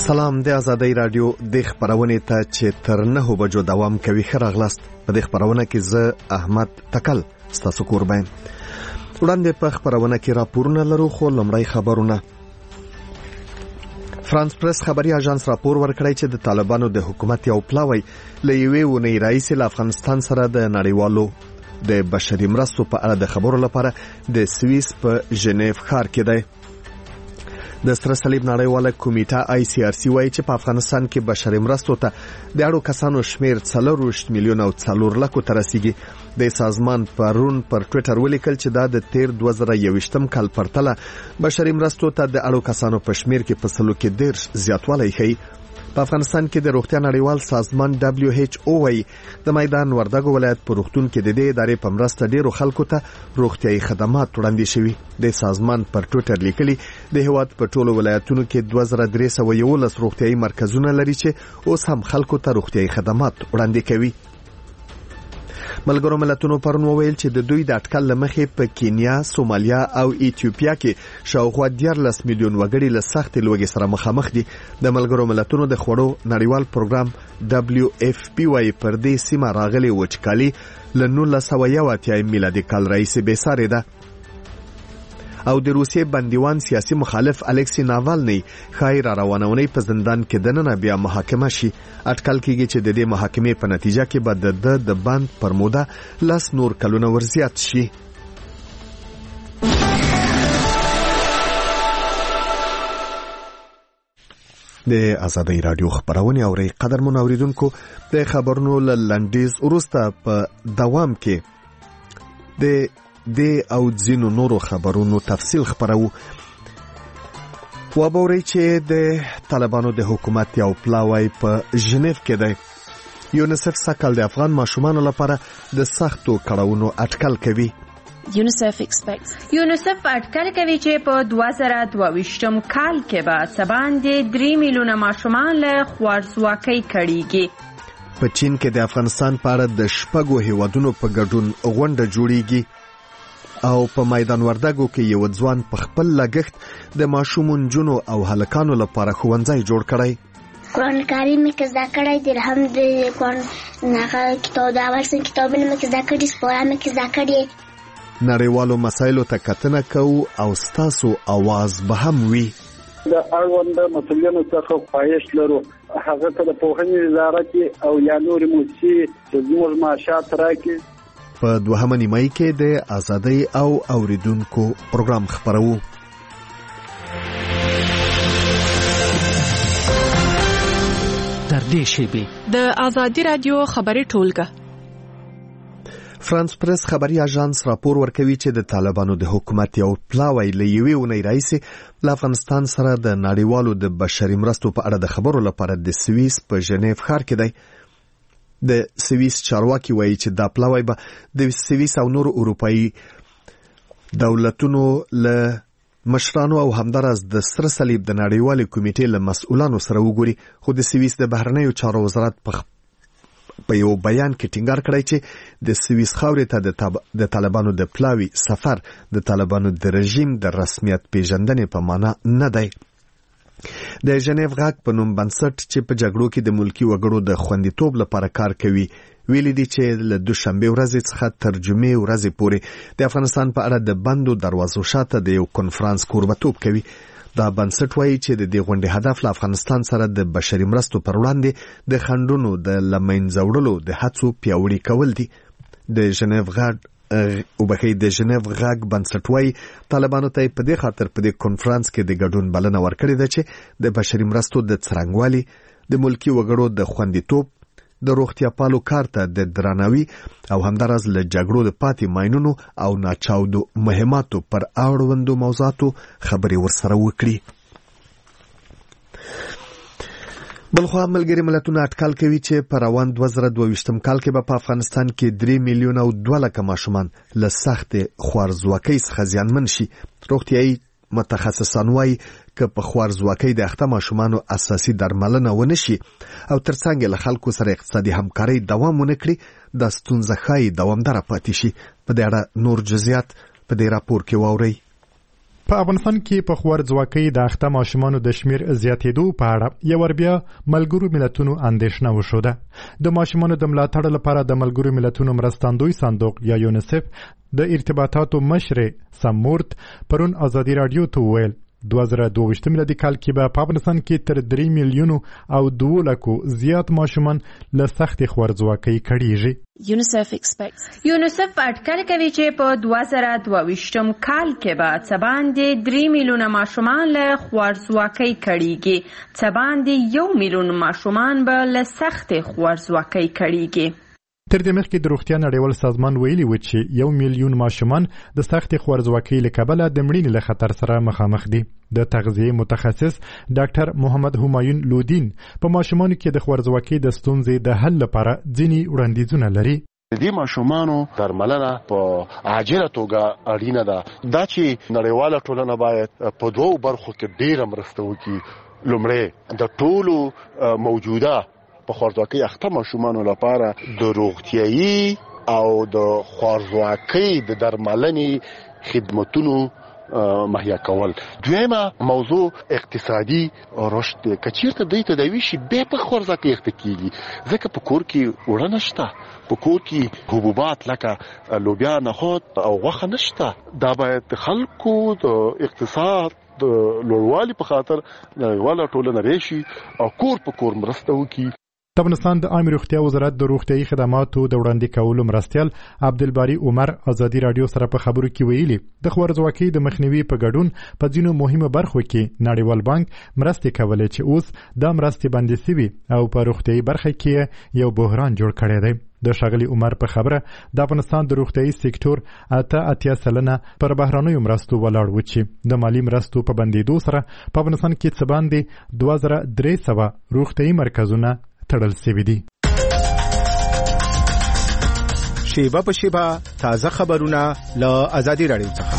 سلام د آزادۍ رادیو د خبرونه ته چې تر 9 بجو دوام کوي. خراغلاست په د خبرونه کې زه احمد تکل ستاسو قربان. وړاندې په خبرونه کې راپورونه لرو، خو لمړی خبرونه. فرانس پریس خبري اژانس راپور ورکړی چې د طالبانو د حکومت یو پلاوی له یوې ونې رئیس له افغانستان سره د نړیوالو د بشري مرستو په اړه د خبرو لپاره د سویس په ژنیو ښار کې دی. د سره صلیب نړیواله کمیټه ICRC وایي چې په افغانستان کې بشري مرستو ته د اړو کسانو شمیر 40 میلیون او 4 لک ته رسیدي. د سازمان پرون پر ټوئیټر ولیکل چې دا د 2021م کال پرتله بشري مرستو ته د اړو کسانو په شمیر کې په سلو کې ډیر زیاتوالی ښیي. په افغانستان کې د روغتیا نړیوال سازمان WHO وایي د میدان وردګو ولایت په روغتون کې د دې ادارې په مرسته ډیرو خلکو ته روغتیايي خدمات وړاندې شوي. د سازمان پر ټوئیټر لیکلي د هیواد په ټولو ولایتونو کې 2311 روغتیايي مرکزونه لري چې اوس هم خلکو ته روغتیايي خدمات وړاندې کوي. ملګرو ملتونو پرون وویل چې د دوی د اټکل لمخې په کینیا، سومالیا او ایتیوپیا کې شاوخوا 14 میلیون وګړي له سخت لوږې سره مخامخ دي. د ملګرو ملتونو د خوړو نړیوال پروګرام WFP وايي پر دې سیمه راغلي وچکالي له 1981 میلادي کال راهیسې بې سارې ده. او د روسیې بندیوان سیاسي مخالف الکسی ناوالنی خای را روانونی په زندان کې دننه بیا محاکمه شي. اټکل کېږي چې د دې محاکمې په نتیجه کې به د بند پر موده 10 نور کلونه ورزیات شي. د آزادۍ رادیو خبرونه اوري. قدرمن اوریدونکو، د خبرونو لنډیز وروسته په دوام کې د او ځینو نورو خبرونو تفصیل خبرو. وبوري چې د طالبانو د حکومت یو پلاوی په ژنیو کې دی. یونیسف سکل د افغان ماشومانو لپاره د سختو کړاوونو اټکل کوي. یونیسف اټکل کوي چې په 2022م کال کې به سباندې 3 میلیونه ماشومان له خوارځواکۍ کړيږي. په چین کې د افغانستان په اړه د شپږو هیوادونو په ګډون غونډه جوړیږي. او په میدان وردګو کې یو ځوان په خپل لګښت د ماشومون جنو او هلکانو لپاره ښوونځی جوړ کړی. قرآن کریم کې زده کړی د هم د قرآن نه کتاب د اول سن کتابونه کې زده کړی، سپاره کې زده کړی. نړیوالو مسایلو ته کتنه کوو او ستاسو आवाज به هم وي. د اړوند مسؤلیتونو څخه خواهش لرو هغه ته د پوهنې وزارت او یا نور موسسې چې زموږ معاشات راکړي. په دوهمه نیمایي کې د آزادۍ او اوریدونکو پروګرام خبرو. در دې شیبه د آزادۍ رادیو خبري ټولګه. فرانس پریس خبري اژانس راپور ورکوي چې د طالبانو د حکومت یو پلاوی له یوې ونې راهیسې له افغانستان سره د نړیوالو د بشري مرستو په اړه د خبرو لپاره د سویس په ژنیو ښار کې دی. د سویس چارواکي وایي چې دا پلاوی به د سویس او نورو اروپایي دولتونو له مشرانو او همدارس د سره صلیب د نړیوالې کمیټې له مسؤلانو سره وګوري. خو د سویس د بهرنیو چارو وزارت په یو بیان کې ټینګار کړی چې د سویس خاورې ته د طالبانو د پلاوی سفر د طالبانو د رژیم د رسمیت پیژندنې په معنا نه دی. د ژنیو غاک په نوم بنسټ چې په جګړو کې د ملکی وګړو د خوندیتوب لپاره کار کوي ویلي دي چې له دوشنبه ورځې څخه تر جمعې ورځې پورې د افغانستان په اړه د بندو دروازو شاته د یو کنفرانس کوربتوب کوي. دا بنسټ وایي چې د دې غونډې هدف له افغانستان سره د بشري مرستو پر وړاندې د خنډونو د لمنځه وړلو د هڅو پیاوړي کول دي. د ژنیو غاک بنسټ وایي طالبانو ته په دې خاطر په دې کنفرانس کې د ګډون بلنه ورکړې ده چې د بشري مرستو د څرنګوالي، د ملکی وګړو د خوندیتوب، د روغتیا پالو کار ته د درناوي او همدارس له جګړو د پاتې ماینونو او ناچاودو مهماتو پر اړوندو موضوعاتو خبرې ورسره وکړي. بلخوا ملګري ملتونه اټکل کوي چې په روان 2022م کال کې به په افغانستان کې 3 میلیونه او 2 لک ماشومان له سخت خوارځواکۍ څخه زیانمن شي. روغتیايي متخصصان وایي که په خوارځواکۍ د اخته ماشومانو اساسي درملنه ونه شي او ترڅنګ له خلکو سره اقتصادي همکاري دوام ونه کړي، د ستونزه ښایي دوامداره پاتې شي. په دې اړه نور جزئیات په دې راپور کې واورئ. په افغانستان کې په خوارځواکۍ د اخته ماشومانو د شمیر زیاتېدو په اړه یو ور بیا ملګرو ملتونو اندېښنه وښوده. د ماشومانو د ملاتړ لپاره د ملګرو ملتونو مرستندوی صندوق یا یونیسف د ارتباطاتو مشر سمورت پرون ازادي رادیو ته وویل 2022 میلادي کال کې به په افغانستان کې تر 3 میلیونو او 2 لکو زیات ماشومان له سختې خوارځواکۍ کړيږي. یونیسف اټکل کوي چې په 2022 کال کې به څه باندې 3 میلیونه ماشومان له خوارځواکۍ کړيږي، څه باندې 1 میلیون ماشومان به له سختې خوارځواکۍ کړيږي. تر دې مخکې د روغتیا نړیوال سازمان ویلي و چې 1 میلیون ماشومان د سختې خوارځواکۍ له کبله د مړینې له خطر سره مخامخ دي. د تغذیې متخصص ډاکټر محمد همایون لودین په ماشومانو کې د خوارځواکۍ د ستونزې د حل لپاره ځینې وړاندیزونه لري. د دې ماشومانو درملنه په عاجله توګه اړینه ده. دا چې نړیواله ټولنه باید په دوو برخو کې ډېره مرسته وکړي. لومړی د ټولو موجوده په خوارځواکۍ اخته ماشومانو لپاره د روغتیايي او د خوارځواکۍ د درملنې خدمتونو مهیا کول. دویمه موضوع اقتصادي رشد دی. که چیرته دوی تداوي شي بیا په خوارځواکۍ اخته کیږي، ځکه په کور کې وړه نشته، په کور کې حبوبات لکه لوبیا، نخود او غوښه نشته. دا باید خلکو د اقتصاد د لوړوالي په خاطر نړیواله ټولنه راشي او کور په کور مرسته وکړي. د افغانستان د عامه روغتیا وزارت د روغتیايي خدماتو د وړاندې کولو مرستیال عبدالباری عمر ازادي رادیو سره په خبرو کې ویلي د خوارځواکۍ د مخنیوي په ګډون په ځینو مهمه برخو کې نړیوال بانک مرستې کولې چې اوس دا مرستې بندې شوي او په روغتیايي برخه کې یو بحران جوړ کړی دی. د ښاغلي عمر په خبره د افغانستان د روغتیايي سکتور 80% پر بهرنیو مرستو ولاړ و چې د مالی مرستو په بندېدو سره په افغانستان کې څه باندې 2300 روغتیايي مرکزونه تړل شوي دي. شیبه په شیبه تازه خبرونه له ازادي رادیو څخه.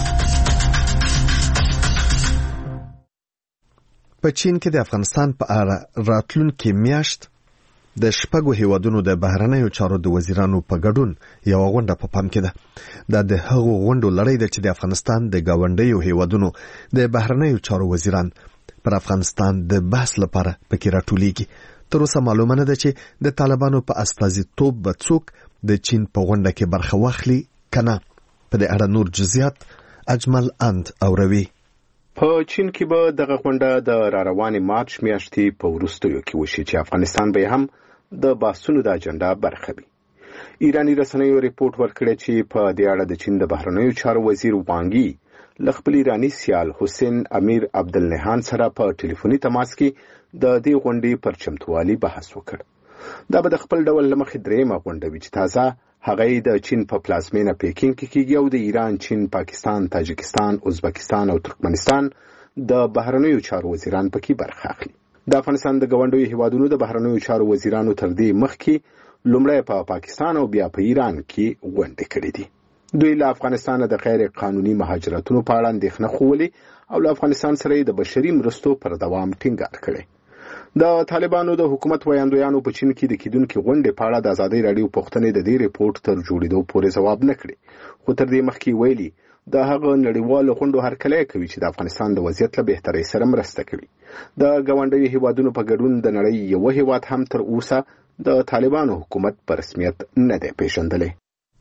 په چین کې د افغانستان په اړه راتلونکي میاشت د شپږو هیوادونو د بهرنیو چارو د وزیرانو په ګډون یو غونډه په پام کې ده. دا د هغو غونډو لړۍ ده چې د افغانستان د ګاونډیو هیوادونو د بهرنیو چارو وزیران پر افغانستان د بحث لپاره پکې راټولیږي. تر اوسه معلومه نه ده چې د طالبانو په استازیتوب به څوک د چین په غونډه کې برخه واخلي کنه. په دې اړه نور جزئیات اجمل اند اوروي. په چین کې به دغه غونډه د راروانې مارچ میاشتې په وروستیو کې وشي چې افغانستان به هم د بحثونو د اجنډا برخه وي. ایرانی رسنیو ریپورت ورکړی چې په دې اړه د چین د بهرنیو چارو وزیر وانګي له خپل ایرانی سیال حسین امیر عبدالنهان سره په ټلیفوني تماس کې د دې غونډې پر چمتووالي بحث وکړ. دا به د خپل ډول له مخې درېیمه غونډه وي چې تازه هغه د چین په پلازمینه پیکینګ کې کیږي او د ایران، چین، پاکستان، تاجکستان، ازبکستان او ترکمنستان د بهرنیو چارو وزیران پکې برخه اخلي. د افغانستان د ګاونډیو هیوادونو د بهرنیو چارو وزیرانو تر دې مخکې لومړی په پاکستان او بیا په ایران کې غونډې کړې دي. دوی له افغانستان د غیر قانوني مهاجرتونو په اړه اندېښنه ښودلې او له افغانستان سره د بشري مرستو پر دوام ټینګار کړی. د طالبانو د حکومت ویاندویانو په چین کې د کېدونکې غونډې په اړه د ازادي رادیو پوښتنې د دې ریپورت تر جوړېدو پورې ځواب نه کړی، خو تر دې مخکې ویلي د هغه نړیوالو غونډو هرکلی کوي چې د افغانستان د وضعیت له بهترۍ سره مرسته کوي. د ګاونډیو هیوادونو په ګډون د نړۍ یو هیواد هم تر اوسه د طالبانو حکومت په رسمیت نه دی پیژندلی.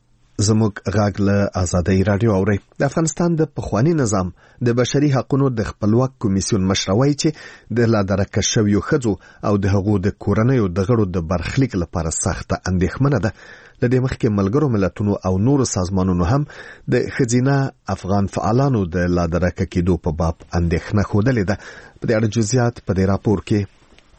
زموږ غاګ له ازادي رادیو اوري. د افغانستان د پخوانی نظام د بشري حقوقو د خپلواک کمیسیون مشروي چې د لادرکه شویو خځو او د حقوقو د کورنیو د غړو د برخلیک لپاره سخته اندېښمنه ده. د دې مخکې ملګرو ملتونو او نورو سازمانونو هم د خزینه افغان فعالانو د لادرکه کېدو په باب اندېښنه ښودلې ده. په دې اړه جزئیات په دې راپور کې.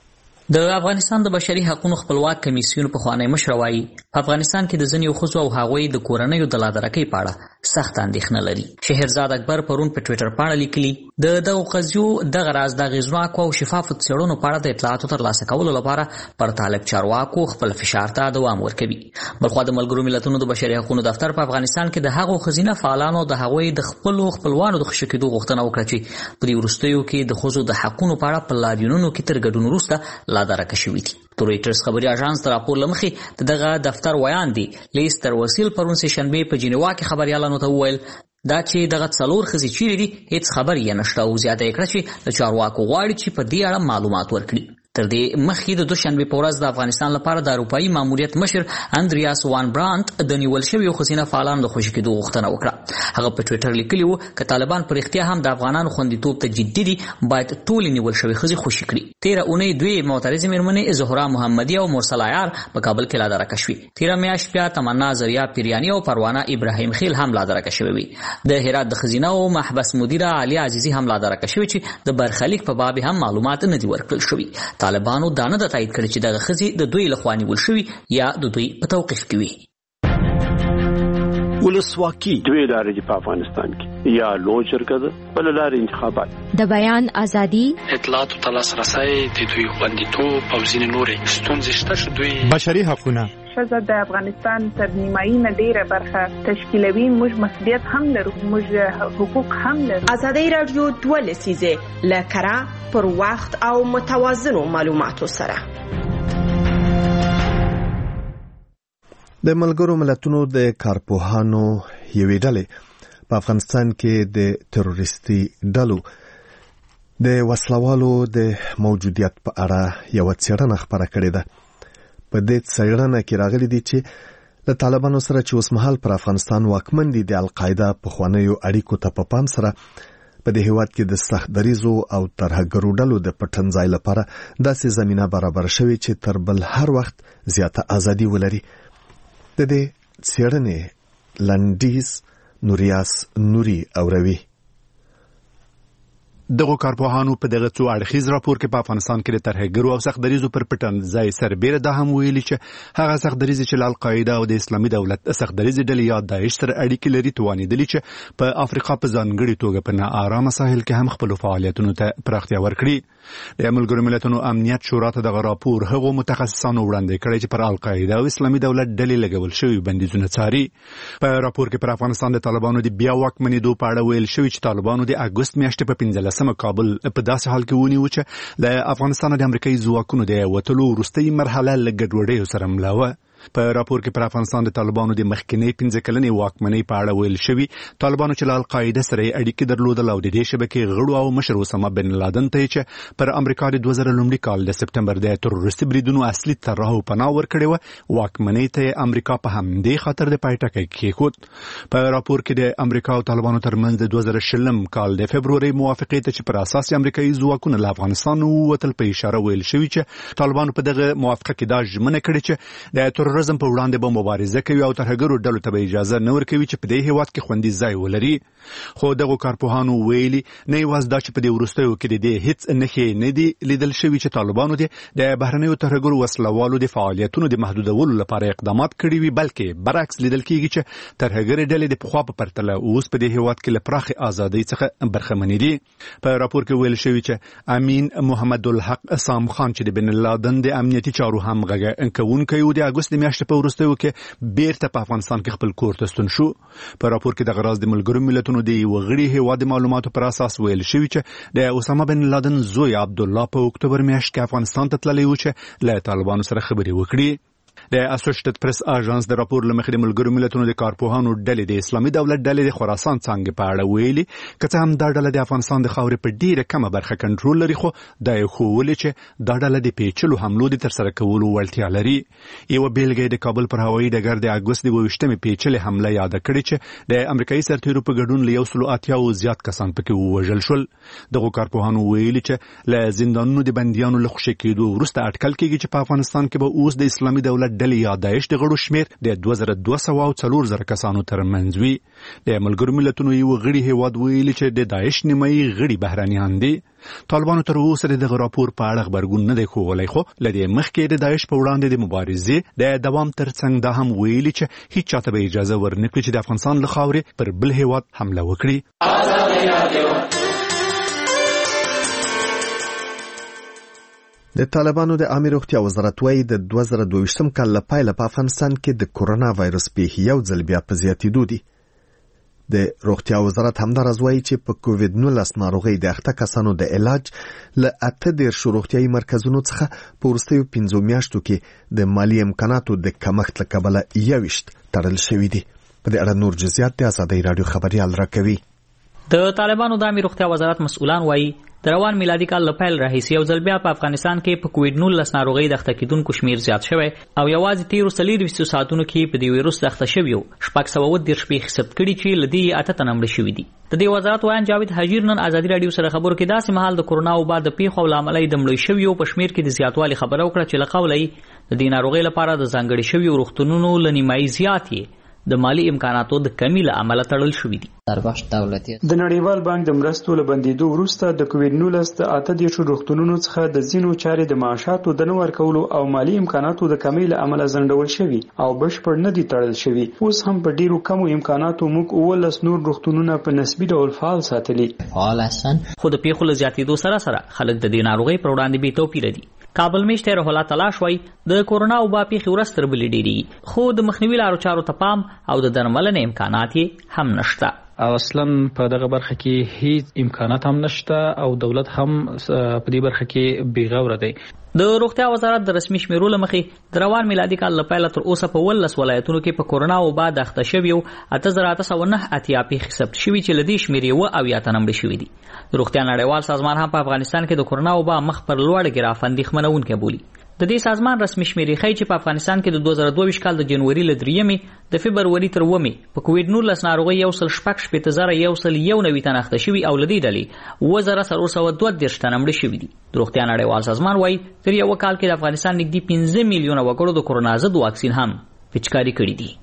د افغانستان د بشري حقوقو خپلواک کمیسیون په خوانی مشروي په افغانستان کې د ځینو خصو او هغوی د کورنیو د لادرکۍ په اړه سخت اندېښنه لري. شهرزاد اکبر پرون په ټوئیټر باندې لیکلي د دغه قضیو د غراز د غزناکو او شفاف څېړنو په اړه د اطلاعاتو ترلاسه کولو لپاره پر طالب چارواکو خپل فشار ته دوام ورکوي. بلخو د ملګرو ملتونو د بشري حقوقو دفتر په افغانستان کې د هغو خزینه فعالانو د هغوی د خپلوانو د خوشی کېدو غوښتنه وکړه چې په دې وروستیو کې د خزو د حقوقو په اړه په لاریونونو کې تر ګډون وروسته لادرکه شوي دي. رویټرز خبري اژانس تر راپور لمخې دغه دفتر ویان دي لیستر وسیل پرون سه شنبه په جنیوا کې خبريالانو ته وویل دا چې دغه څلور ښځې چیرې دي هیڅ خبر یې نشته او زیاته یې کړه چې د چارواکو غواړي چې په دې اړه معلومات ورکړي. تر دې مخکې د دوشنبې په ورځ د افغانستان لپاره د اروپایي ماموریت مشر اندریاس وان برانت د نیول شویو ښځینه فعالانو د خوشي کېدو غوښتنه وکړه. هغه په ټویټر لیکلي و که طالبان په رښتیا هم د افغانانو خوندیتوب ته جدي دي باید ټولې نیول شوې ښځې خوشي کړي. تېره اونۍ دوی معترضې مېرمنې زهرا محمدي او مرسل عیار په کابل کې لادرکه شوې. تېره میاشت بیا تمنا زریا پیریاني او پروانه ابراهیم خیل هم لادرکه شوې وي. د هرات د ښځینه او محبس مدیره عالیه عزیزي هم لادرکه شوې چې د برخلیک په باب هم معلومات نه دي ورکړل شوي. طالبانو دا نه تایید کړي چې دغه ښځې د دوی لخوا نیول شوي یا د دوی په توقیف کې وي. ولسواکي دوی لارې دي په افغانستان کې، یا لوی جرګه ده بل لارې انتخابات. د بیان ازادي، اطلاعاتو ته لاسرسی، د دوی خوندیتوب او ځینې نورې ستونزې شته چې دوی بشري حقونه. ښځه د افغانستان تر نیمایي نه ډیره برخه تشکیلوي. موږ مسؤلیت هم لرو، موږ حقوق هم لرو. ازادي رادیو 2 لسیزه لکرا پر وخت او متوازنو معلوماتو سره. د ملګرو ملتونو د کارپوهانو یوې ډلې په افغانستان کې د تروریستي ډلو د وسلوالو د موجودیت په اړه یو څېړنه خبره کړې ده. په دې څېړنه کې راغلي دي چې د طالبانو سره چې اوس مهال پر افغانستان واکمن دي د القاعده پخوانیو اړیکو ته په پام سره په دې هیواد کې د سخت دریزو او ترهګرو ډلو د پټنځای لپاره داسې زمينه برابر شوې چې تر بل هر وخت زیاته ازادي ولري. د دې څېړنې لنډیز نوریاس نوري اوروي. دغه کارپوهانو په دغه څو اړخیز راپور کې په افغانستان کې د ترهګرو او سخت دریزو پر پټنځای سربېره دا هم ویلي چې هغه سخت دریزي چې له القاعده او د اسلامي دولت سخت دریزي ډلې یا داعش سره اړیکې لري توانېدلي چې په افریقا په ځانګړي توګه په ناارامه ساحل کې هم خپل فعالیتونو ته پراختیا ورکړي. د ملګرو ملتونو امنیت شورا ته دغه راپور هغو متخصصانو وړاندې کړی چې پر القاعده او اسلامي دولت ډلې لګول شوي بندیزونه څاري. په راپور کې پر افغانستان د طالبانو د بیا واکمنېدو په اړه ویل شوي چې طالبانو د اګوست میاشتې په 15 کابل په داسې حال کې ونیو چې له افغانستان د امریکایي ځواکونو د وټلو وروستۍ مرحله له ګډوډۍ سره مله وه. په راپور کې پر افغانستان د طالبانو د مخکینی 15 کلنې واکمنۍ په اړه ویل شوي طالبانو چې له القاعده سره اړیکې درلودل او د دې شبکې غړو او مشر اسامه بن لادن ته چې پر امریکا د 2000 کال د سپټمبر د تروریستي بریدونو اصلي طرح او پناه ورکړې و واکمنۍ ته امریکا په همدې خاطر د پایټکې کېښود. په راپور کې د امریکا او طالبانو ترمنځ د 2020 کال د فبروري موافقې ته چې پر اساس امریکایي ځواکونه له افغانستان ووتل په اشاره ویل شوي چې طالبانو په دغه موافقه کې دا ژمنه کړې چې د تروریزم په وړاندې به مبارزه کوي او ترهګرو ډلو ته به اجازه نه ورکوي چې په دې هیواد کې خوندي ځای ولري. خو دغه کارپوهانو ویلي نه یوازې دا چې په دې وروستیو کې د دې هیڅ نښې نه دي لیدل شوي چې طالبانو د بهرنیو ترهګرو وسلوالو د فعالیتونو د محدودولو لپاره اقدامات کړي وي، بلکې برعکس لیدل کېږي چې ترهګرې ډلې د پخوا په پرتله اوس په دې هیواد کې له پراخې ازادۍ څخه برخمنې دي. په راپور کې ویل شوي چې امین محمد الحق سام خان چې د بن لادن د امنیتي چارو همغږی کوونکی و د اګوست میاشتې په وروستیو کې بیرته په افغانستان کې خپل کور ته ستون شو. په راپور کې د غراز د ملګرو ملتونو د یو غړي هیواد معلوماتو پر اساس ویل شوی چې د اسامه بن لادن زوی عبد الله په اکتوبر میاشت کې افغانستان ته تللی و چې له طالبانو سره خبرې وکړي. د اسوسییټډ پریس اژانس د راپور لمخې د ملګرو ملتونو د کارپوهانو ډلې د اسلامي دولت ډلې د خراسان څنګه په اړه ویلي که څه هم دا ډله د افغانستان د خاورې په ډیره کمه برخه کنټرول لري، خو دا یې ښوولې چې دا ډله د پیچلو حملو د ترسره کولو وړتیا لري. یوه بیلګه د کابل پر هوایي ډګر د اګوست د 22مې پیچلې حمله یاده کړې چې د امریکایي سرتیرو په ګډون له 180 زیات کسان پکې ووژل شول. دغه کارپوهانو ویلي چې له زندانونو د بندیانو له خوشي کېدو وروسته اټکل کېږي چې په افغانستان کې به اوس د اسلامي دولت ډلې یا داعش د غړو شمیر د 2204 کسانو ترمنځ وي. د ملګرو ملتونو یو غړي هیواد ویلي چې د داعش نیمایي غړي بهرانيان دي. طالبانو تر اوسه دغه راپور په اړه خبرګون نه دی ښوولی، خو له دې مخکې د داعش په وړاندې د مبارزې د دوام ترڅنګ دا هم ویلي چې هیڅ چاته به اجازه ورنکړي چې د افغانستان له خاورې پر بل هیواد حمله وکړي. د طالبانو د عامه روغتیا وزارت وايي د 2022 کال له پیله په افغانستان کې د کورونا وایرس پیښې یو ځل بیا په زیاتېدو دي. د روغتیا وزارت همداراز وايي چې په کووډ-19 ناروغۍ د اخته کسانو د علاج له 18 روغتیايي مرکزونو څخه په وروستیو 15 میاشتو کې د مالی امکاناتو د کمښت له کبله 21 تړل شوي دي. په دې اړه نور جزئیات د ازادۍ رادیو خبريال راکوي. د طالبانو د عامه روغتیا وزارت مسؤلان وایي د روان میلادي کال له پیل راهیسې یو ځل بیا په افغانستان کې په کووډ-19 ناروغۍ د اخته کېدونکو شمیر زیات شوی او یوازې تیرو 24 ساعتونو کې په دې وایروس د اخته شویو 630 ثبت کړي چې له دې 8 تنه مړه شوي دي. د دې وزارت وایي جاوید حجیر نن ازادي رادیو سره خبرو کې داسې مهال د کورونا وبا د پیښو لامل د مړه شویو په شمیر کې د زیاتوالي خبره وکړه چې له قولې د دې ناروغۍ لپاره د ځانګړي شویو روغتونونو لنیمایي زیات د مالی امکاناتو د کمی له امله تړل شوې دي. د نړیوال بانک د مرستو له بندیدو وروسته د کووډ-19 د 8 روغتونونو څخه د ځینو چارې د معاشاتو د نه ورکولو او مالی امکاناتو د کمی له امله ځنډول شوي او بشپړ نه دي تړل شوي. اوس هم په ډیرو کمو امکاناتو موږ 19 نور روغتونونه په نسبي ډول فعال ساتلي. خو د پیښو له زیاتېدو سره خلک د دې ناروغۍ پر وړاندې بې توپیره دي. کابل میشته روح الله تلاش وای د کورونا وبا پیښې ورستر بلې ډېری خو د مخنیوي لارو چارو ته پام او د درملنې امکانات هم نشته او اصلا په دغه برخه کې هیڅ امکانات هم نشته او دولت هم په دې برخه کې بیغوره دی. د روغتیا وزارت د رسمي شمیرو لمخې د روان میلادي کال له پیله تر اوسه په 19 ولایتونو کې په کورونا وبا د اخته شویو 8809 پیښې ثبت شوي چې له دې شمیرې او یا تنمړ شوي دي. د روغتیا نړیوال سازمان هم په افغانستان کې د کورونا وبا مخ پر لوړ ګراف اندېښمنونکی بولي. د دې سازمان رسمي شمیرې ښیي چې په افغانستان کې د 2022 کال د جنوري له 3 د فبروري تر 9 په کووډ-19 ناروغۍ 1.91 تنه اخته شوي او له دې ډلې 2432 تنه مړه شوي دي. د روغتیا نړیوال سازمان وایي تر یو کال کې د افغانستان نږدې 15 میلیونه وګړو د کورونا ضد واکسین هم پچکاري کړي دي.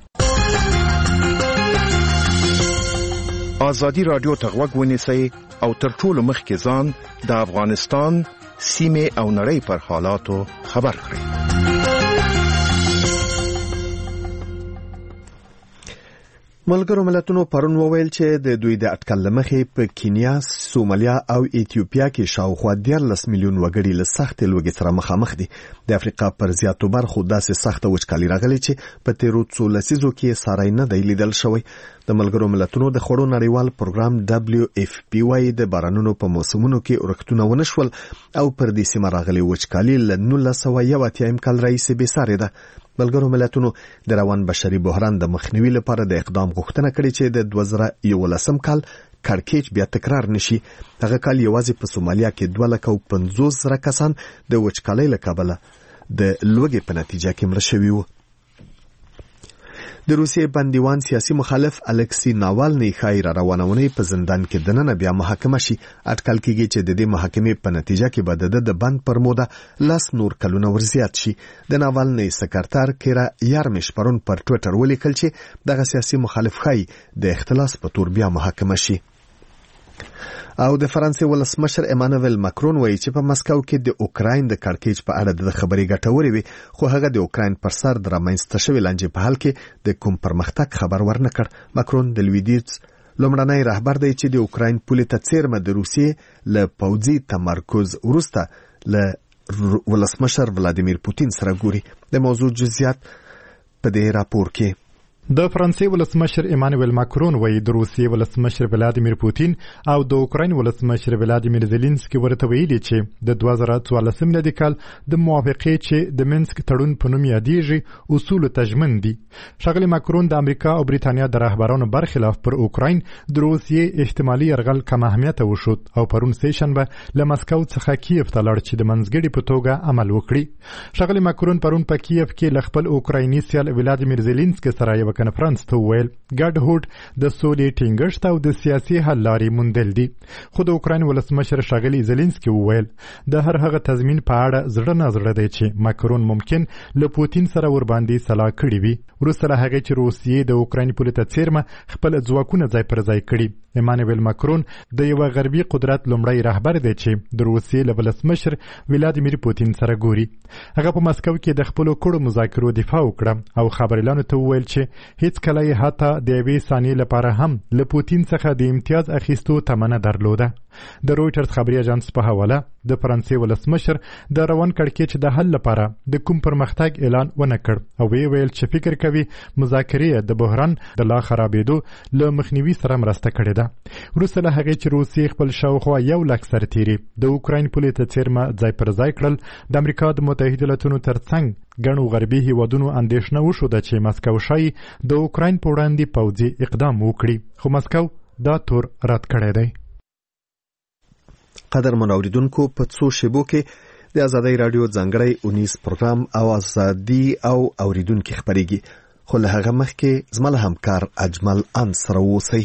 ازادي رادیو ته غوږ ونیسئ او تر ټولو مخکې ځان د افغانستان سیمه او نړۍ پر حالاتو خبر کړئ. ملګرو ملتونو پرون وویل چې د دوی د اټکل لمخې په کینیا، سومالیا او ایتیوپیا کې شاوخوا 13 میلیون وګړي له سخت لوږې سره مخامخ دي. د افریقا پر زیاتو برخو داسې سخته وچکالي راغلې چې په تیرو 2 لسیزو کې ساری نه دی لیدل شوی. د ملګرو ملتونو د خوړو نړیوال پروګرام WFP وايي د بارانونو په موسمونو کې ورښتونه ونشول او پر دې سیمه راغلي وچکالي له 1980 کال راهیسې بېسارې ده. ملګرو ملتونو د روان بشري بحران د مخنیوي لپاره د اقدام غوښتنه کړې چې د 2011 کال کړکېچ بیا تکرار نشي. هغه کال یوازې په سومالیا کې 250,000 کسان د وچکالۍ له کبله د لوږې په نتیجه کې مړه شوي وو. د روسیې بندیوان سیاسي مخالف الکسی ناوالنی ښایي را روانونې په زندان کې دننه بیا محاکمه شي. اټکل کېږي چې د دې محاکمې په نتیجه کې به د بند پر موده 10 نور کلونه ورزیات شي. د ناوالنی سکرتر کیرا یارمش پرون پر ټویټر ولیکل چې دغه سیاسي مخالف ښایي د اختلاس په تور بیا محاکمه شي. او د فرانسې ولسمشر ایمانوئل ماکرون وایي چې په مسکو کې د اوکراین د کړکېچ په اړه د خبرې ګټورې وي خو هغه د اوکراین پر سر د رامنځته شوې لانجې په حل کې د کوم پرمختګ خبر ورنکړ. ماکرون د لویدیځ لومړنی رهبر دی چې د اوکراین پولې ته څیرمه د روسیې له پوځي تمرکز وروسته له ولسمشر ولادیمیر پوتین سره ګوري. د موضوع جزئیات په دې راپور کې. د فرانسې ولسمشر ایمانوئل ماکرون وایي د روسیې ولسمشر ولادیمیر پوتین او د اوکراین ولسمشر ولادیمیر زيلنسکي ورته ویلي چې د 2014 میلادي کال د موافقې چې د منسک تړون په نوم یادېږي اصول ته ژمن دي. ښاغلي ماکرون د امریکا او بریتانیا د رهبرانو برخلاف پر اوکراین د روسیې احتمالي یرغل کم اهمیته وشود او پرون سیشنبه له مسکو څخه کیف ته لاړ چې د منځګړي په توګه عمل وکړي. ښاغلي ماکرون پرون په کیف کې له خپل اوکرایني سیال ولادیمیر زيلنسکي سره یو کنفرانس ته ویل ګډ هوډ د سولې ټینګښت او د سیاسي حل لارې موندل دي. خو د اوکراین ولسمشر ښاغلي زيلنسکي وویل د هر هغه تضمین په اړه زړه نه زړه دی چې ماکرون ممکن له پوتین سره ورباندې سلا کړي وي وروسته له هغې چې روسیې د اوکراین پولې ته څیرمه خپل ځواکونه ځای پر ځای کړي. ایمانوئل ماکرون د یو غربي قدرت لومړی رهبر دی چې د روسیې له ولسمشر ولادیمیر پوتین سره ګوري. هغه په مسکو کې د خپلو کړو مذاکرو دفاع وکړه او خبريالانو ته وویل چې هیڅ کله یې حتی د یوې ثانیې لپاره هم له پوتین څخه د امتیاز اخیستو تمه نه درلوده. د رویټرز خبري اژانس په حواله د فرانسې ولسمشر د روان کړکېچ د حل لپاره د کوم پرمختګ اعلان ونه کړ او ویل چې فکر کوي مذاکرې د بحران د لا خرابېدو له مخنیوي سره مرسته کړې ده. وروسته له هغې چې روسیې خپل شاوخوا 1 لک سرتیري د اوکراین پولې ته څیرمه ځای پر ځای کړل، د امریکا د متحده ایالاتونو ترڅنګ ګڼو غربي هیوادونو اندېښنه وښوده چې مسکو ښایي د اوکراین په وړاندې پوځي اقدام وکړي، خو مسکو دا تور رد کړی دی. قدرمن اوریدونکو، په څو شیبو کې د ازادۍ راډیو ځانګړی اونیز پروګرام او ازادي او اوریدونکو خبرېږي، خو له هغه مخکې زما له همکار اجمل ان سره اوسئ.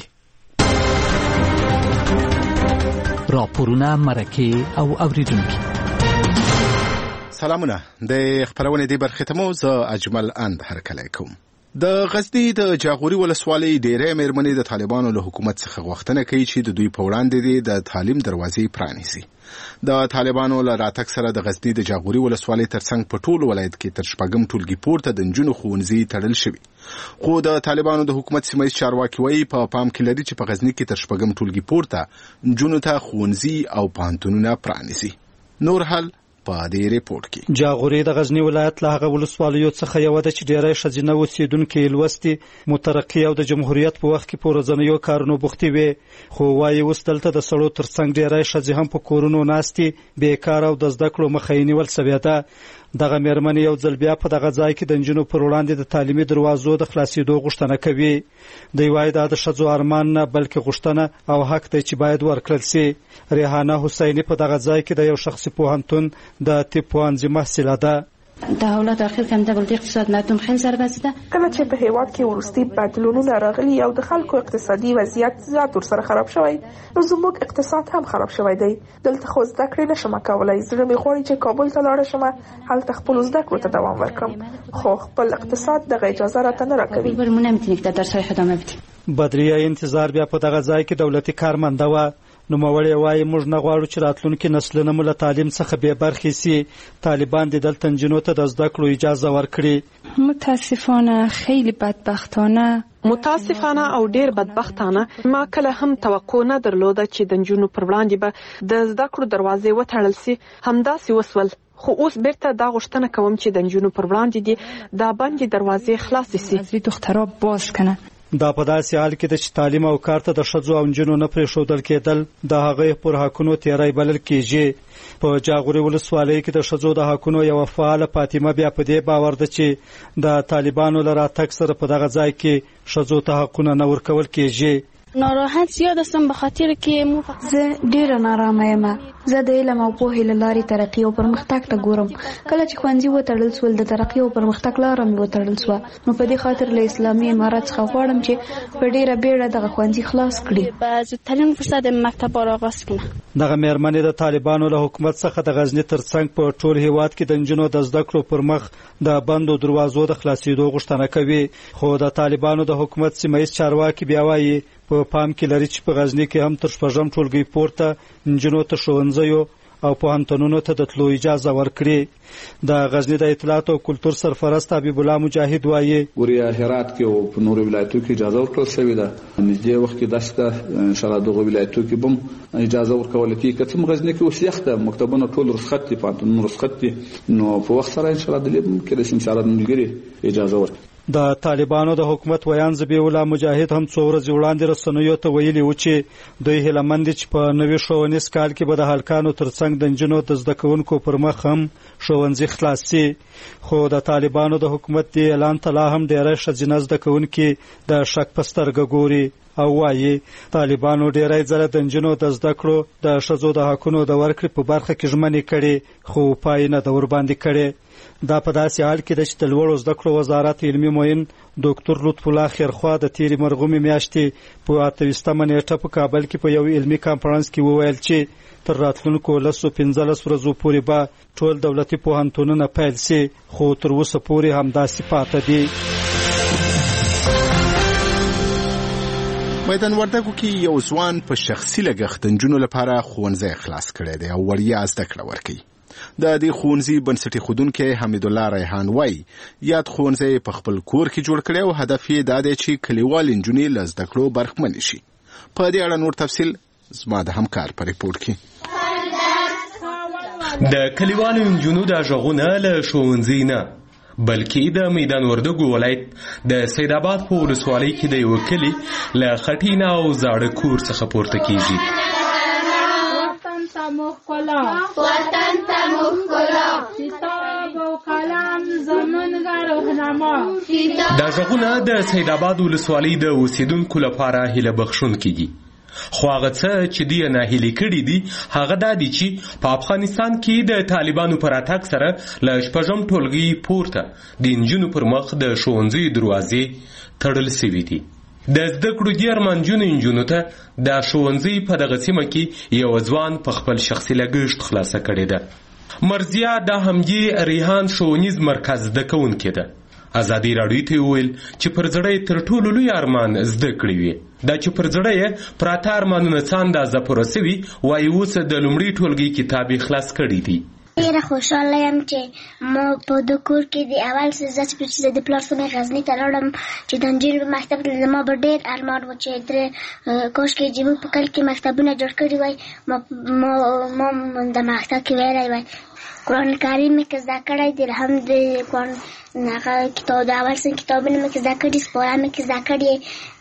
راپورونه، مرکې او اوریدونکو. سلامونه، د خبرونه دی برخه ته مو زه اجمل اند هرکلی کوم. د غزنی د جاغوري ولسوالۍ ډېرې مېرمنې د طالبانو له حکومت څخه غوښتنه کوي چې د دوی په وړاندې د تعلیم دروازې پرانیزي. د طالبانو له راتګ سره د غزنی د جاغوري ولسوالۍ ترڅنګ په ټول ولایت کې تر 6 ټولګي پورته د نجونو ښوونځي تړل شوي، خو د طالبانو د حکومت سیمه ییز چارواکي وایي په پام کې لري چې په غزنی کې تر 6 ټولګي پورته نجونو ته ښوونځي او پوهنتونونه پرانیزي. نور حل په دې ریپورت کې. جاغوري د غزنی ولایت له هغه ولسوالیو څخه یو ده چې ډېری ښځینه اوسېدونکي لوستي، مترقي او د جمهوریت په وخت کې په ورځنیو کارونو بوختې وې، خو وایي اوس دلته د سړو ترڅنګ ډېری ښځې هم په کورونو ناستې، بېکاره او د زده کړو مخه یې نیول سوې ده. دغه مېرمنې یو ځل بیا په دغه ځای کې د نجونو پر وړاندې د تعلیمي دروازو د خلاصېدو غوښتنه کوي. دوی وایي دا د ښځو ارمان نه بلکې غوښتنه او حق دی چې باید ورکړل سي. ریحانه حسیني په دغه ځای کې د یو شخصي پوهنتون د طب پوهنځي محصله ده. تحولات اخیر کم دولتي اقتصاد ناتون خیلی سربسته. کله چې په هیواد کې ورستي بدلونونه راغلي او د خلکو اقتصادي وضعیت زیات ورسره خراب شوی، نو زموږ اقتصاد هم خراب شوی دی. دلته خو زده کړې نشم کولای، زړه مې غواړي چې کابل ته لاړ شم، هلته خپل زده کړو ته دوام ورکړم، خو خپل اقتصاد دغه اجازه راته نه راکوي. بدریه انتظار بیا په دغه ځای کې دولتي کارمنده وه. نوموړی وایي موږ نه غواړو چې راتلونکي نسلونه مو له تعلیم څخه بې برخې سي. طالبان دې دلته نجونو ته د زده کړو اجازه ورکړي. متاسفانه خیلی بدبختانه او ډیر بدبختانه ما کله هم توقع نه درلوده چې د نجونو پر وړاندې به د زده کړو دروازې وتړل سي. همداسې وسول، خو اوس بیرته دا غوښتنه کوم چې د نجونو پر وړاندې دي دا بندې دروازې خلاصې سي. دخترها باز کنه. دا په داسې حال کې ده چې تعلیم او کار ته د ښځو او نجونو نه پرېښودل کېدل د هغوی پر حقونو تېری بلل کېږي. په جاغوري ولسوالۍ کې د ښځو د حقونو یوه فعاله فاطمه بیا په دې باور ده چې د طالبانو له راتګ سره په دغه ځای کې ښځو ته حقونه نه ورکول کېږي. ناراحت زیاد هستم به خاطر که زه ډیره نارامه یم. زه د علم او پوهې له لارې ترقي او پرمختګ ته ګورم. کله چې ښوونځي وتړل سول، د ترقي او پرمختګ لاره مې وتړل سوه، نو په دې خاطر له اسلامي امارت څخه غواړم چې په ډیره بیړه دغه ښوونځي خلاص کړي. به زودترین فرصت مکتب را آغاز کړم. دغه مېرمنې د طالبانو له حکومت څخه د غزني ترڅنګ په ټول هیواد کې د نجونو د زده کړو پر مخ د بندو دروازو د خلاصېدو غوښتنه کوي، خو د طالبانو د حکومت سیمه ییز چارواکي بیا وایي په پام کې لري چې په غزني کې هم تر 6 ټولګي پورته نجونو ته ښوونځیو او پوهنتونونو ته د تلو اجازه ورکړي. د غزني د اطلاعات او کلتور سرپرست حبیب الله مجاهد وایي ګوریا هرات کې او په نورو ولایتو کې اجازه ورکړل شوې ده. نږدې وخت کې داسته ان شاء الله دغه ولایتو کې بم اجازه ورکول کېږي. که څومره غزني کې اوس یخته مکتبونه ټول رخصت دي، پوهنتونونه رخصت دي، نو په وخت سره ان شاء الله د لیبم کې د شمشاره ملګري اجازه ورکړي. د طالبانو د حکومت ویان ذبیح الله مجاهد هم څو ورځې وړاندې رسنیو ته ویلي و چې دوی هیلهمند دي چې په نوي ښوونیز کال کې به د هلکانو ترڅنګ د نجونو د زده کوونکو پر مخ هم ښوونځي خلاص سي. خو د طالبانو د حکومت دی اعلان ته لا هم ډېری ښځینه زده کوونکي د شک په سترګه ګوري او وایي طالبانو ډېری ځله د نجونو د زده کړو د ښځو د حقونو د ورکړې په برخه کې ژمنې کړي، خو پای نه ده ورباندې کړې. دا په داسې حال کې ده چې د لوړو زده کړو وزارت علمي معین ډاکټر لطف الله خیرخوا د تیرې مرغومې میاشتې په 28مه نیټه په کابل کې په یو علمي کانفرنس کې وویل چې تر راتلونکو 15 ورځو پورې به ټول دولتي پوهنتونونه پیل سي، خو تر اوسه پورې همداسې پاتې دي. میدان وردګو کې یو ځوان په شخصي لګښت د نجونو لپاره ښوونځی خلاص کړی دی او وړیا زده کړه ورکوي. د دې ښوونځي بنسټي ښودونکی حمید الله ریحان وایي یاد ښوونځی په خپل کور کې جوړ کړی او هدف یې دا دی چې کلیوال نجونې له زده کړو برخمنې شي. په دې اړه نور تفصیل زما د همکار په ریپورت کې. د کلیوالو نجونو د غږونه له ښوونځي نه بلکې د میدان وردګو ولایت د سید آباد په ولسوالۍ کې د یو کلي له خټینه او زاړه کور څخه پورته کیږي. وطن ته موږ ښکلا کتاب او قلم زمونږ رهنما. دا غږونه د سید آباد ولسوالۍ د اوسیدونکو لپاره هیله بخښونکي دي. خو هغه څه چې دوی ناهیلي کړي دي هغه دا دي چې په افغانستان کې د طالبانو پر راتګ سره له شپږم ټولګي پورته د نجونو پر مخ د ښوونځیو دروازې تړل سوي دي. د زده کړو دې ارمانجنو نجونو ته د ښوونځي په دغه سیمه کې یو ځوان په خپل شخصي لګښت خلاصه کړې ده. مرزیه د همدې ریحان ښوونیز مرکز زده کوونکې ده. ازادي راډیو ته وویل چې پر زړه تر ټولو لوی ارمان زده کړې وي. دا چې پر زړه یې پراته ارمانونه څه اندازه پوره سوي وایي اوس د لومړي ټولګي کتاب یې خلاص کړی دی. ډېره خوشحاله یم چې ما په د کور کې د اول څه چې د پلار سره غزني ته لاړم چې د نجونو په مکتب کې زما به ډېر ارمان و چې کاشکې چې موږ په کلي کې مکتبونه جوړ کړي وای ما د مکتب کې ویلی وای. قرآن کریم مې که زده کړی دی هم د قرآن کتاب د اول څه کتابونه مې که زده کړي سپاره مې که زده کړي.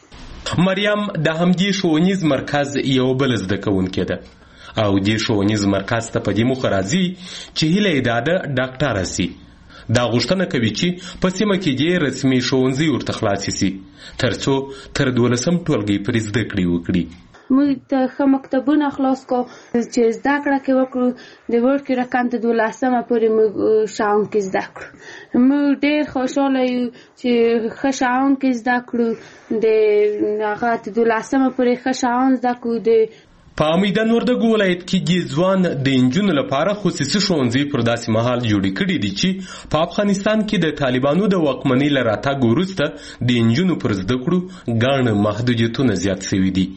مریم د همدې ښوونیز مرکز یو بل زده کوونکې ده او دې ښوونیز مرکز ته په دې موخه راځي چې هیله یې دا ده ډاکټره سي. دا غوښتنه کوي چې په سیمه کې دې رسمي ښوونځي ورته خلاص سي تر څو تر 12م ټولګي پورې زده کړې وکړي. موږ ته ښه مکتبونه خلاص کو چې زده کړه کې وکړو د وړکي رقم ته 12مه پورې موږ شاون کې زده کړو. موږ ډېر خوشحاله یو چې ښه شاون کې زده کړو د هغه ته 12مه پورې ښه شاون زده کړو. په میدان وردګو ولایت کې ځوان د نجونو لپاره خصوصي ښوونځي پر داسې مهال جوړې کړي دي چې په افغانستان کې د طالبانو د واکمنۍ له راتګ وروسته د نجونو پر زده کړو ګڼ محدودیتونه زیات شوي دي.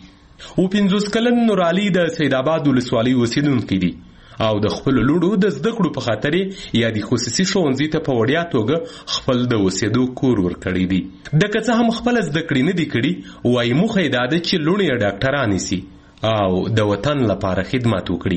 50 کلن نورعلي د سید آباد ولسوالۍ اوسیدونکی دي او د خپل لوړو د زده کړو په خاطر یا د خصوصي ښوونځي ته په وړیا توګه خپل د اوسېدو کور ورکړی دی. د که څه هم خپل زده کړې نه دي کړي وایي موخه یې دا ده چې لوڼې ډاکټرانې سي او د وطن لپاره خدمت وکړي.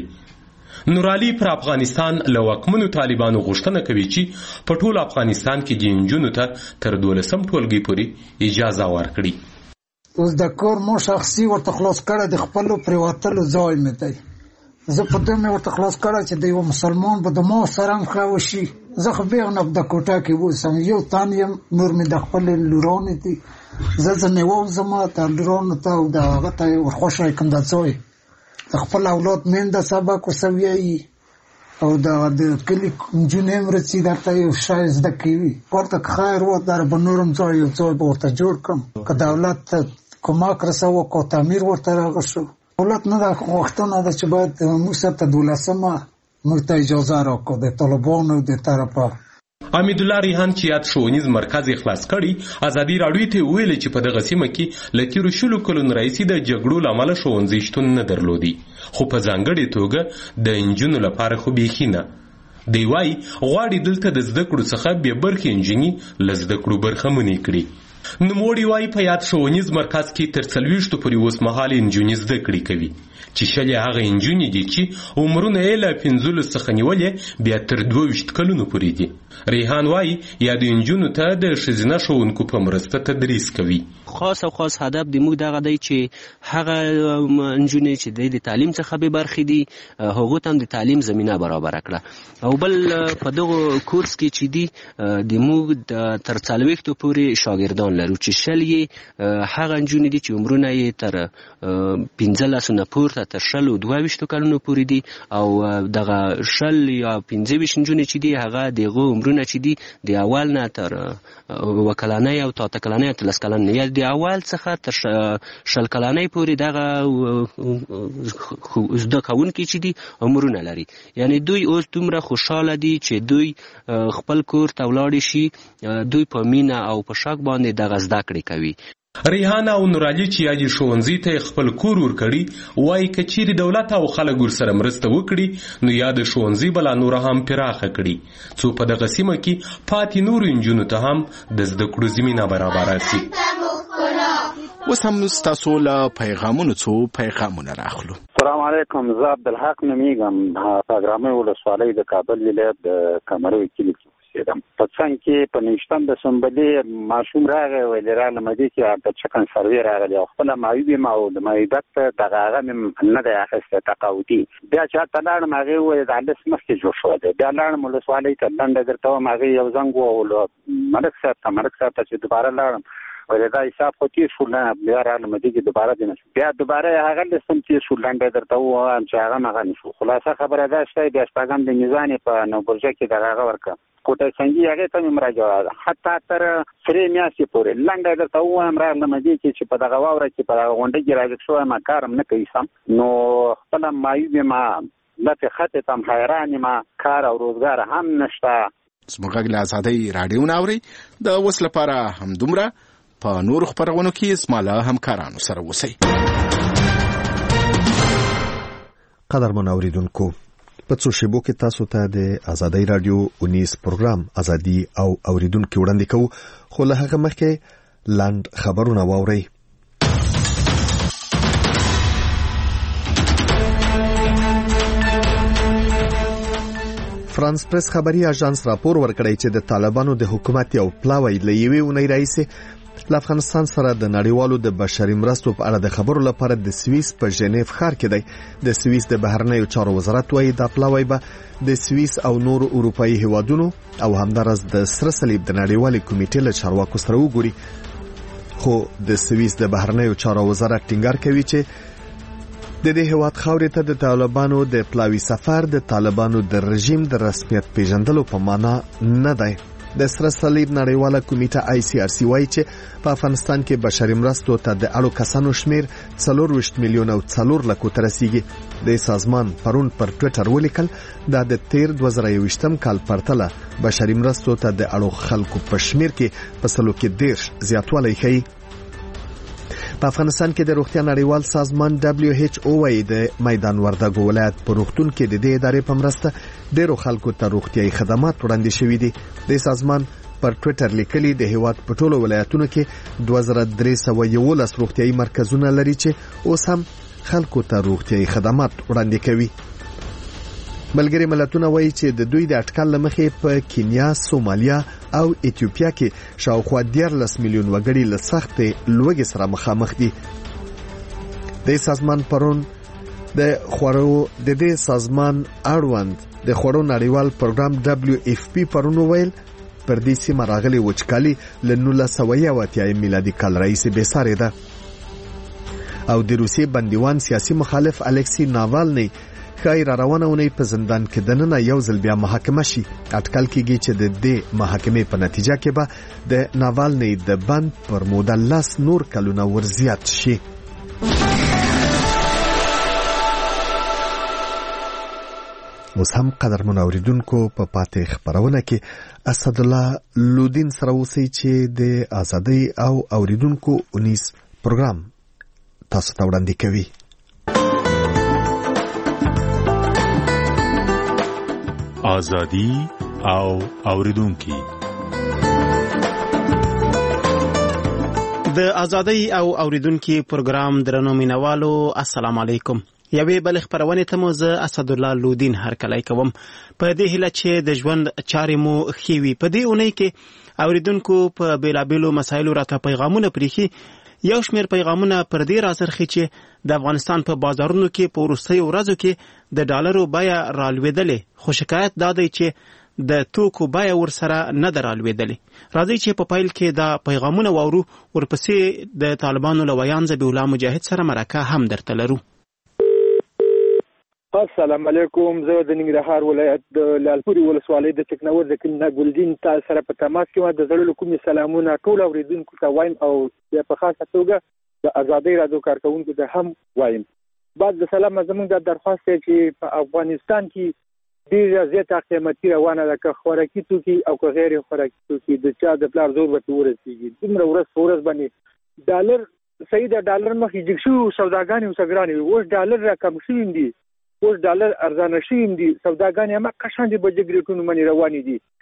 نورعلي پر افغانستان له واکمنو طالبانو غوښتنه کوي چې په ټول افغانستان کې د نجونو ته تر 12م ټولګي پورې اجازه ورکړي. اوس د کور مو شخصي ورته خلاص کړی د خپلو پریوتلو ځای مې دی. زه په دې مې ورته خلاص کړی چې د یو مسلمان به د ما سره هم ښه وشي. زه خو بېغنه د کوټه کې اوسم یو تن یم نور مې د خپلې لورانې دي. زه ځنې ووځم د لورانو ته او د هغه ته یې ورخوښی کړم د ځای د خپل اولاد میندې سبق ورسه ویایي او د کلي نجونې هم رسي درته یو شی زده کوي. ورته که خیر و در به نورم ځای یو ځای به ورته جوړ کړم که دولت ته کمک رسوه که تعمیر ورته راغی شو. دولت نه ده غوښتنه ده چې باید موږ سره ته 12مه موږ ته اجازه راکړو د طالبانو د طرفه. حمیدالله ریحان چې یاد ښوونیز مرکز یې خلاص کړی ازادي راډیو ته ویلي چې په دغه سیمه کې له تیرو 20 کلونو راهیسې د جګړو له امله ښوونځي شتون نه درلودي خو په ځانګړې توګه د نجونو لپاره خو بیخي نه. دی وایي غواړي دلته د زده کړو څخه بې برخې نجونې له زده کړو برخمنې کړي. نوموړي وایي په یاد ښوونیز مرکز کې تر 40 پورې اوسمهالې نجونې زده کړې کوي چې 20 هغه نجونې دي چې عمرونه یې له 15 څخه نیولې بیا تر 22 کلونو پورې دي. ریحان وایي یاد نجونو ته د ښځینه ښوونکو په مرسته تدریس کوي. خاص او خاص هدف د موږ دغه دی چې هغه نجونې چې د تعلیم څخه به برخې دي هغو ته هم د تعلیم زمینه برابره کړه. او بل په دغه کورس کې چې دي د موږ تر 40 پورې شاګردان لرو چې 20 هغه نجونې دي چې عمرونه یې تر 15 نه پورته تر 22 کلونو پورې دي او دغه 20 یا 15 نجونې چې دي هغه دغه عمرونه چې دي د اول نه تر وکلانۍ او تا کلانۍ تر 10 کلنۍ یا د اول څخه تر 20 کلنۍ پورې دغه زده کوونکي چې دي عمرونه لري. یعنی دوی اوس دومره خوشاله دي چې دوی خپل کور ته ولاړ شي دوی په مینه او په شک باندې دغه زده کړې کوي. ریحان او نورعلي چې یادې ښوونځي ته خپل کور ورکړي وایي که چیرې دولت او خلک ورسره مرسته وکړي نو یاد ښوونځي به لا نوره هم پراخه کړي څو په دغه سیمه کې پاتې نورو نجونو ته هم د زده کړو زمینه برابره شي. اوس هم ستاسو له پیغامونو څو پیغامونه راخلو. السلام علیکم، زه عبدالحق نومیږم، پاګرامۍ ولسوالۍ د کابل ولایت د کمروي کلي کې اوسېدم. په څنګ کې په 19 د سنبلې ماشوم راغی، ویلې راغلم دې کې د چکن سروې راغلی او خپله مایوب یم او د مایوبک دغه هغه مې نه دی اخیستی تقاعدي. بیا چې هلته لاړم هغې وویل د هلس مخکې جوړ شوی دی. بیا لاړم ولسوالۍ ته لنډه درته وم، هغې یو زنګ ووهلو ملک صاحب ته چې دوباره لاړم ولی دا حساب خو تیر شو، نه بیا راغلم دې کې دوباره دې نه شو. بیا دوباره هغه لستم تیر شو، لنډه درته ووایم چې هغه مغه نه شو. خلاصه خبره دا شته بیا شپږم د میزان په نوبرجه کې دغه هغه ورکړه کوټه سنګي هغې ته مې مراجعه ده حتی تر 3 میاشتې پورې. لنډه درته ووایم راغلم دې کې چې په دغه واوره کې په دغه غونډه کې راجع شوی ما کارم نه کوي سم، نو خپله مایوب یم، لفې خطې ته هم حیران یم، کار او روزګار هم نشته. زموږ غږ له ازادۍ راډیو نه اورئ. د اوس لپاره همدومره. په نورو خپرونو کې زما له همکارانو سره اوسئ. قدرمن اوریدونکو، په څو شیبو کې تاسو ته د ازادۍ راډیو اونیز پروګرام ازادي او اوریدونکو وړاندې کوو، خو له هغه مخکې لاند خبرونه واورئ. فرانس پریس خبري اژانس راپور ورکړی چې د طالبانو د حکومت یو پلاوی له یوې اونۍ راهیسې له افغانستان سره د نړیوالو د بشري مرستو په اړه د خبرو لپاره د سویس په ژنیف ښار کې دی. د سویس د بهرنیو چارو وزارت وايي دا پلاوی به د سویس او نور اروپایي هیوادونو او همدارس د سره صلیب د نړیوالې کمیټې له چارواکو سره وګوري. خو د سویس د بهرنیو چارو وزارت ټینګار کوي چې د دې هیواد خاورې ته د طالبانو د پلاوی سفر د طالبانو د رژیم د رسمیت پیژندلو په معنا نه دی. د سره صلیب نړیواله کمیټه ICRC وايي چې په افغانستان کې بشري مرستو ته د اړو کسانو شمیر 24 میلیون او 4 لک ته رسیږي. د سازمان پرون پر ټوئیټر ولیکل دا د 2021 کال پرتله بشري مرستو ته د اړو خلکو په شمیر کې په سلو کې 10 زیاتوالی ښیي. په افغانستان کې د روغتیا نړیوال سازمان WHO وايي د میدان وردګو ولایت په روغتون کې د دې ادارې په مرسته ډیرو خلکو ته روغتیايي خدمات وړاندې شوي دي. د سازمان پر ټوئیټر لیکلي د هیواد په ټولو ولایتونو کې 2311 روغتیايي مرکزونه لري چې اوس هم خلکو ته روغتیايي خدمات وړاندې کوي. ملګری ملتونه وایي چې د دوی د اټکل لمخې په کینیا، سومالیا او ایتیوپیا کې شاوخوا 13 میلیون وګړي له سختې لوږې سره مخامخ دي. د سازمان پرون د دې سازمان اړوند د خوړو نړیوال پروګرام WFP پرون ویل پر دې سیمه راغلي وچکالي له 1980 میلادي کال راهیسې بېسارې ده. او د روسیې بندیوان سیاسي مخالف الکسی ناوالنی ښایي را روانه اونۍ په زندان کې دننه یو ځل بیا محاکمه شي. اټکل کېږي چې د دې محاکمې په نتیجه کې به د ناوالنی د بند پر موده 10 نور کلونه ورزیات شي. اوس هم قدرمن اوریدونکو په پاتې خبرونه کې اسد الله لودین سره اوسئ چې د ازادۍ او اوریدونکو اونیز پروګرام تاسو ته وړاندې کوي. ازادي او اوریدونکو د ازادۍ او اوریدونکو پروګرام درنو مینوالو السلام علیکم. یوې بل خبرونه ته مو زه اسد الله لودین هرکلی کوم. په دې هیله چې د ژوند چارې مو خېوي. په دې اونۍ کې اوریدونکو په بیلابیلو مسایلو راته پیغامونه پریخي. یو شمېر پیغامونه پر دې راڅرخي چې د افغانستان په بازارونو کې په وروستیو ورځو کې د ډالرو بیه رالوېدلې، خو شکایت دا دی چې د توکو بیه ورسره نه ده رالوېدلې. راځئ چې په پیل کې دا پیغامونه واورو، ورپسې د طالبانو له ویان ذبیح الله مجاهد سره مرکه هم درته لرو. السلام علیکم. زه د ننګرهار ولایت د لالپوري ولسوالۍ د ټکنور د کلینه ګلدین تاسو سره په تماس کې وم. د زړه کومې سلامونه ټول اوریدونکو ته وایم او په خاصه توګه د ازادۍ راډیو کارکونکو ته هم وایم. بعد د سلام زموږ د درخواست چې په افغانستان کې ډېره زیاته قیمتي روانه ده، که خوراکي توکي او که غیر خوراکي توکي، د چا د پلار زور ورته ورسېږي. دومره ورځ په ورځ باندې ډالر صحیح د ډالر مخې جګ شوي سوداګانې اوس ګرانې وي. اوس ډالر راکم شوي دي، اوس ډالر ارزانه شوي دي، سوداګانې هم قشان دي په جګ ریټونو باندې روانې دي.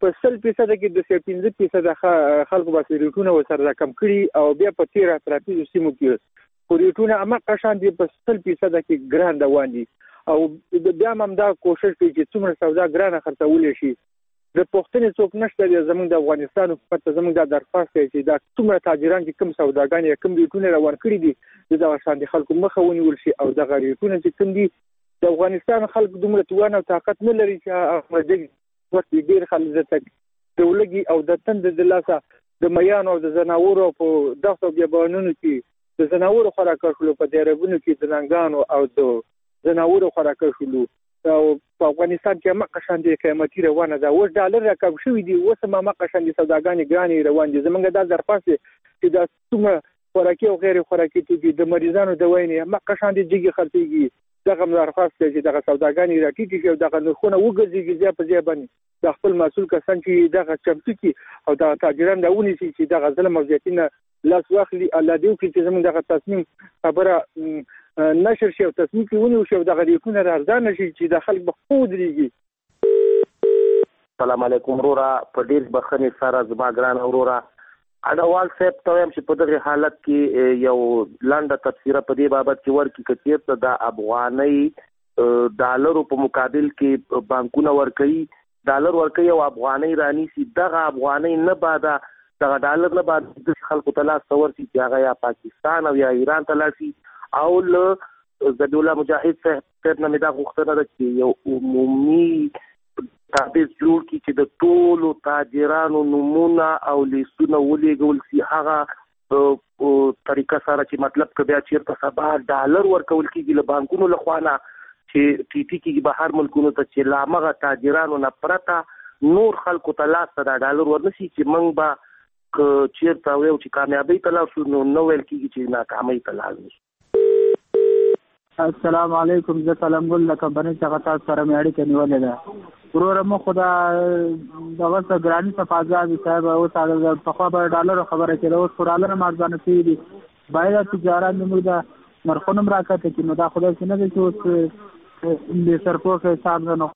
په 100% کې د 15% خلکو بس ریټونه وسره کم کړي او بیا په 13 اطرافي سیمو کې خو ریټونه اما قشان دي په 100% کې ګران روان دي او بیا هم دا کوشش کوي چې څومره سودا ګرانه خرڅول شي د پښتنې څوک نشته زموږ د افغانستان حکومت زموږ د درخواست کوي چې دا څومره تاجران چې کوم سوداګان یا کوم ریټونه روان کړي دي د شان دي خلکو مخه ونیول شي او د ریټونه چې کوم دي د افغانستان خلک دومره توان او طاقت نه لري چې هغه وخت ډیر خلک د دولګي او د تند د لاسه د میان او د زناورو په دغه بیابانونو کې د زناورو خوراک شلو په دیربونو کې د ننګانو او د زناورو خوراک شلو او په افغانستان کې مکه شان دي قیمتي روانه ده اوس ډالر راکم شوې دي اوس مکه شان دي سوداګانې ګرانې روان دي زمونږ د درخواست چې د څومره خوراکي او غیر خوراکي توکي د مریضانو دوايي مکه شان دي جګي خرڅيږي دغه درخواست چې دغه سوداګانې راټیټي شي او دغه نرخونه وګرځي ځای په ځای باندې د خپل مسؤل کسان چې دغه چمتو کی او د تاجران داوني چې دغه ظلم او زیاتینه لاس واخلي الله دې وکړي چې زموږ دغه تصمیم خبره نشر شي او تصمیم کې ونیو شي دغه ریټونه ارزان شي چې د خلک به خو دريږي. السلام علیکم ورورا په ډیر بخنی سره زما ګران ورورا اډوال صاحب ته هم چې په دغه حالت کې یو لاندې تفسیر په دې بابت کې ورکی کثیر ته د افغاني ډالرو په مقابل کې بانکونه ورکي ډالر ورکي او افغاني رانی سي دغه افغاني نه بادا دغه ډالر نه بعد د خلکو ته لاس ور سي چې هغه یا پاکستان او یا ایران ته لاسي او له زبیح مجاهد صاحب نه دا غوښتنه ده چې یو عمومي تابع جوړ کی چې د ټولو تاجرانو نمونه او لیستونه ولېګول سي هغه طریقه سره چې مطلب کبیا چیرته سبا ډالر ورکول کیږي له بانکونو لخوانه چې ټي کې بهر ملکونو ته چې لامغه تاجرانو نه پرته نور خلکو ته لاس ته ډالر ورنسي چې موږ به چیرته ویو چې کامیابی ته لاړ شو نو ویل کیږي چې ناکامۍ ته لاړ شو. السلام علیکم زه کلم ګل لکه باندې چې تاسو سره مې اړیکه نیولې ده ورور مو خدا دغه ګرانی صفازادي صاحب او تاسو په خوا به ډالر خبره کړو او ډالر مارزانه دي باید تجارت موږ دا مرخونم راکته چې نو دا خدای څنګه دي چې د سرپوخه حساب نه.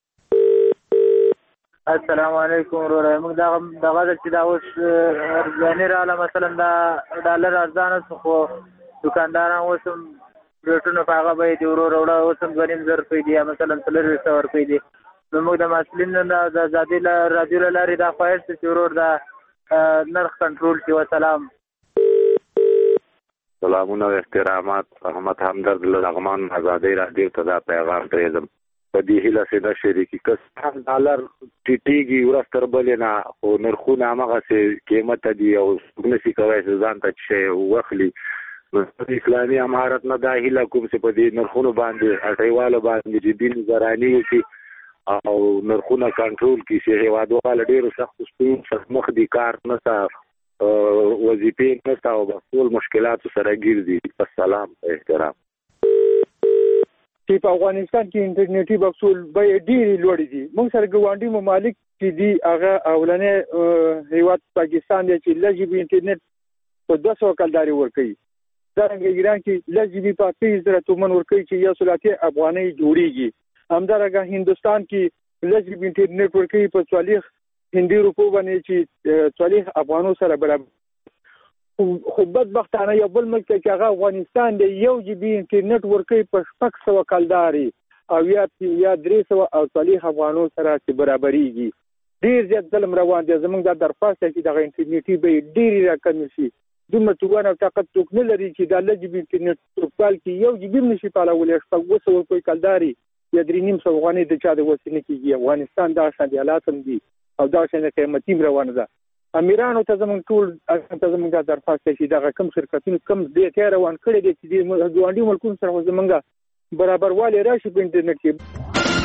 السلام علیکم ورور موږ دغه چې دا اوس ارزانه رااله مثلا دا ډالر ارزانه خو دکانداران اوسم ریټونه په هغه به د ورور وړه اوسم 2.5 روپۍ دي مثلا 300 روپۍ دي نو موږ د مسلمانانو د آزادۍ راډیو لارې دا خواهش چې ورور دا نرخ کنټرول شي. وسلام. سلامونه او احترامات احمد همدرد لغمان آزادۍ راډیو ته دا پیغام پرېږدم په دې هیله چې دا شریکي کس ډالر ټیټیږي ورځ تر بلې نه خو نرخونه هماغسې قیمته دي او نشي کولی چې ځان ته شی واخلي نو اسلامي امارت نه دا هیله کوم چې په دې نرخونو باندې اټیوالو باندې جدي نگراني وکړي او نرخونه کنټرول کړي چې هیوادوال ډېرو سختو ستونزو مخ دي کار نشته وظیفې نشته او ټول مشکلاتو سره ګیر دي. السلام احترام. چې په افغانستان کې انټرنیټي بکسول به ډېری لوړ دي موږ سره ګوانډي ممالک چې دي هغه اولنې هیواد پاکستان دی چې لږ انټرنیټ په 200 کلداري ورکوي څنګه ایران کې لږ په 30,000 تومن ورکوي چې یو سلاته افغاني جوړیږي همدارنګه هندستان کې لږ انټرنیټ ورکوي په 40 هندي روپو باندې چې 40 افغانو سره برابر خو بدبختانه یو بل ملک چې هغه افغانستان دی یو جی بي انټرنیټ ورکوي په 600 کلداري او یا 300 او 40 افغانو سره چې برابرېږي ډیر زیات ظلم روان دی زموږ د درخواست چې دغه انټرنیټي به ډیر راکم شي دومره توان او طاقت څوک نه لري چې د لږ انټرنیټ پروفایل کې یو جی بي نشي پالولای شپږ 200 کوئی کلداري یا 300 افغاني د چا د وسینې کېږي افغانستان دا شان دي حالات هم دي او دا شان قیمتي روانه ده امیرانو ته زموږ ټول ته زموږ درخواست چې دغه کم شرکتونو کم دې ته روان کړي دي چې د ګوانډي ملکونو سره زموږ برابروالی راشي په انټرنیټ کې.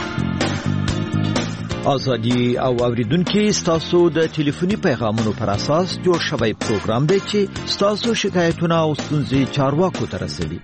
ازادي او اوریدونکو ستاسو د ټلیفوني پیغامونو پر اساس جوړ شوی پروګرام دی چې ستاسو شکایتونه او ستونزې چارواکو ته رسوي.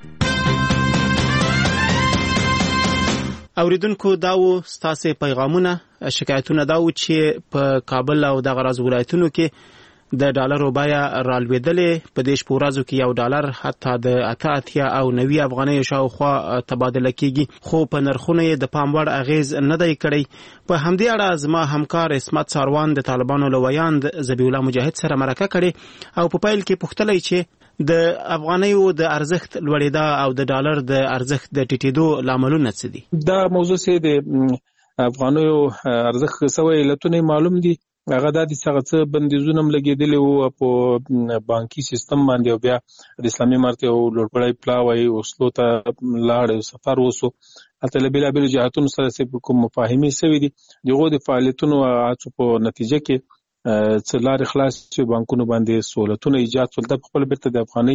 اوریدونکو داو ستاسو پیغامونه شکایتونه داو چې په کابل او د غراز ولایتونو کې د ډالرو بیه رالوېدلې. په دې شپورازو کې یو ډالر حتی د 88 او 90 افغانۍ شاوخوا تبادله کیږي، خو په نرخونو یې د پام وړ اغیز نه دی کړی. په همدې اړه زما همکار اسمت ساروان د طالبانو لویاند ذبیح الله مجاهد سره مرکه کړې او په پیل کې پوښتلی چې د افغانیو د ارزښت لوړېدا او د ډالر د ارزښت د ټیټېدو لاملونه څه دي؟ دا موضوع چې د افغانیو ارزښت سوی علتونه معلوم دي. هغه د څه بندیزونه لګېدلي وو په بانکي سیستم باندې، او بیا د اسلامي امارت یو لوړپوړی پلاوی اوسلو ته لاړ، سفر وسو، هلته له بېلابېلو جهاتونو سره کوم مفاهمې سوي دي. دغو د فعالیتونو په نتیجه کې څه لارې خلاص چې بانکونو باندې سہولتونه ایجاد شول، د خپل بیرته د افغاني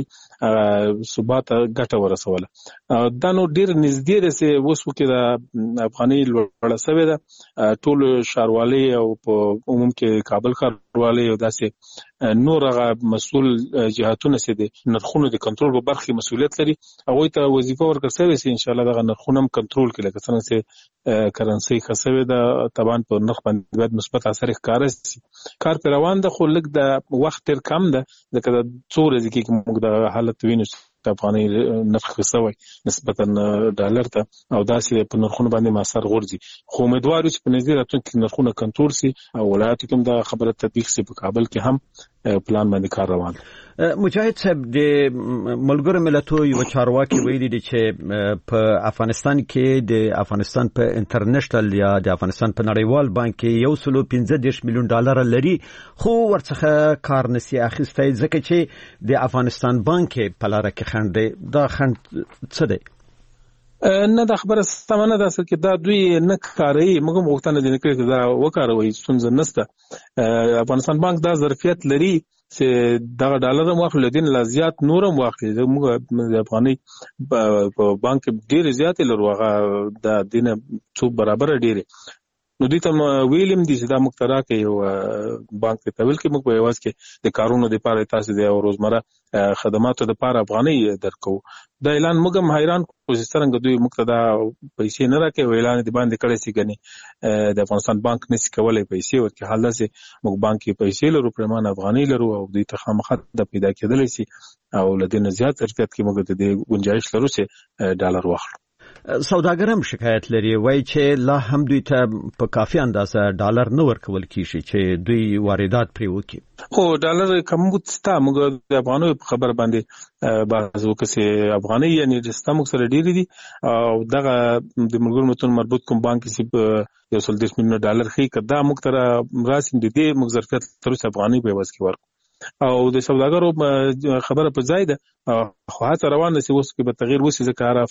ثبات ګټه ورسوله. دا نو ډېر نږدې ده چې اوس کې د افغاني لوړه سوې ده. ټول ښاروالۍ او په عموم کې کابل ښاروالۍ او داسې نور هغه مسؤل جهاتونه چې د نرخونو د کنټرول په برخه مسؤلیت لري، هغوی ته وظیفه ورکړل شوې چې انشاءالله دغه نرخونه هم کنټرول کړي. لکه څنګه چې کرنسي خسوې ده، طبعا په نرخ باندې باید مثبت اثر ښکاره شي. کار په روان ده، خو لږ د وخت ډېر کم ده، ځکه د څو ورځې کې موږ د حالت وینو د افغاني نرخ خسوی نسبتا ډالر ته، او داسې په نرخونو باندې مؤثر غورځي. خو امیدوار یو چې په نږدې راتلونکي کې نرخونه کنټرول شي او ولایاتو کې هم دا خبره تطبیق شي. په کابل کې هم پلان باندې کار روان. مجاهد صاحب، د ملګرو ملتونو یو چارواکي ویلي دي چې په افغانستان کې د افغانستان په انټرنیشنل یا د افغانستان په نړیوال بانک کې 115 میلیون ډالر لري، خو ورڅخه کار نشي اخیستی ځکه چې د افغانستان بانک په لاره کې خنډ دی. دا خنډ څه دی؟ نه، دا خبره سمه نه ده. اصل کې دا دوی نه کاروي، موږ هم غوښتنه دې نه کړې چې دا وکاروي، ستونزه نشته. افغانستان بانک دا ظرفیت لري چې دغه ډالر هم واخلي، دین لا زیات نور هم واخلي. موږ د افغاني په بانک ډېرې زیاتې لرو، هغه د دې نه څو برابره ډېرې. نو دوی ته ویلیم دي چې دا موږ ته راکړئ یو بانک ته ویل کې موږ په یوازې کې د کارونو دپاره تاسې د روزمره خدماتو دپاره افغانۍ درکوو. دا اعلان موږ هم حیران کړو چې څرنګه دوی موږ ته دا پیسې نه راکوي، او اعلان دې باندې کړی چې ګنې د افغانستان بانک نشي کولی پیسې ورکړي. حال دا چې موږ بانک کې پیسې لرو، پرېمانه افغانۍ لرو، او دوی ته خامخا دا پیدا کېدلی شي، او له دې نه زیات ظرفیت کې موږ د دې ګنجایش لرو چې ډالر واخلو. سوداګر هم شکایت لري، وایي چې لا هم دوی ته په کافي اندازه ډالر نه ورکول کیږي چې دوی واردات پرې وکړي. خو ډالر کمبود ستا، موږ د افغانیو په خبر باندې بعض وکړي افغانۍ یعنی ستا موږ سره ډېرې دي، او دغه د ملګرو ملتونو مربوط کوم بانک چې 130 میلیونه ډالر ښیي، که دا موږ ته راسي د دې موږ ظرفیت تر اوسه افغانۍ په عوض کې ورکړو. او د سوداګرو خبره په ځای ده، خو هڅه روانه چې اوس کې به تغیر وشي، ځکه هر